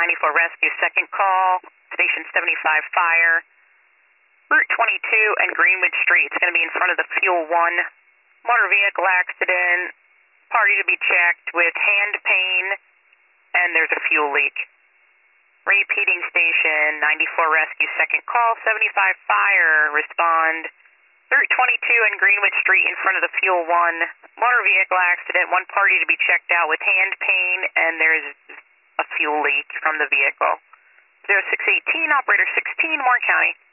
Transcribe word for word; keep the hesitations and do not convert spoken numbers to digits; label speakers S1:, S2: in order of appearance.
S1: ninety-four Rescue, second call, Station seventy-five Fire, Route twenty-two and Greenwood Street. It's going to be in front of the Fuel one. Motor vehicle accident, party to be checked with hand pain, and there's a fuel leak. Repeating station, ninety-four Rescue, second call, seventy-five Fire, respond. Route twenty-two and Greenwood Street in front of the Fuel one. Motor vehicle accident, one party to be checked out with hand pain, and there's a fuel leak from the vehicle. zero six eighteen, operator sixteen, Moore County.